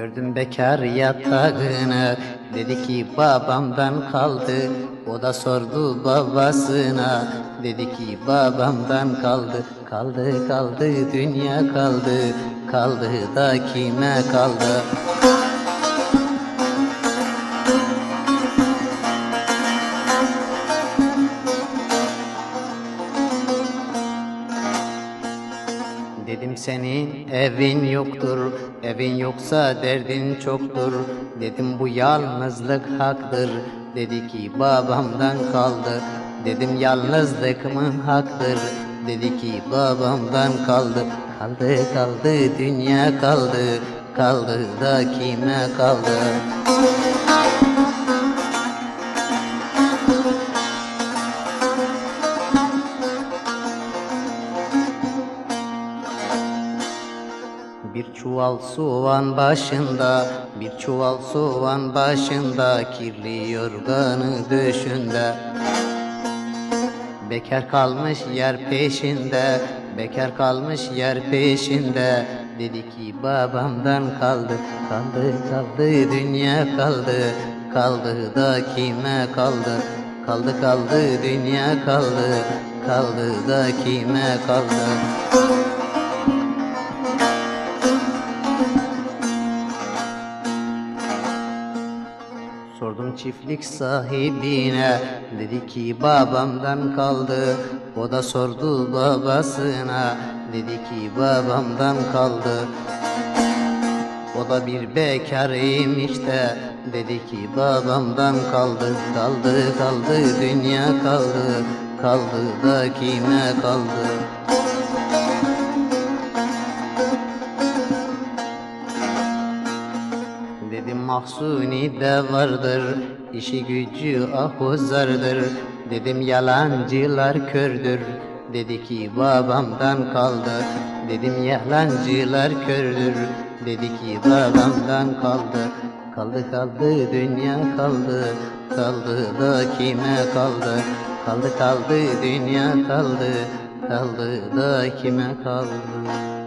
Gördüm bekar yatağını, dedi ki babamdan kaldı. O da sordu babasına, dedi ki babamdan kaldı. Kaldı kaldı dünya kaldı, kaldı da kime kaldı? Dedim senin evin yoktur, evin yoksa derdin çoktur. Dedim bu yalnızlık haktır, dedi ki babamdan kaldı. Dedim yalnızlık mı haktır, dedi ki babamdan kaldı. Kaldı kaldı dünya kaldı, kaldı da kime kaldı? Bir çuval soğan başında, bir çuval soğan başında, kirli yorganı döşünde. Bekar kalmış yer peşinde, bekar kalmış yer peşinde. Dedi ki babamdan kaldı, kaldı kaldı dünya kaldı, kaldı da kime kaldı? Kaldı kaldı dünya kaldı, kaldı da kime kaldı? Sordum çiftlik sahibine, dedi ki babamdan kaldı. O da sordu babasına, dedi ki babamdan kaldı. O da bir bekar imiş de, dedi ki babamdan kaldı. Kaldı kaldı dünya kaldı, kaldı da kime kaldı? Dedim Mahsuni de vardır, işi gücü ahuzardır. Dedim yalancılar kördür, dedi ki babamdan kaldı. Dedim yalancılar kördür, dedi ki babamdan kaldı. Kaldı kaldı dünya kaldı, kaldı da kime kaldı? Kaldı kaldı dünya kaldı, kaldı da kime kaldı?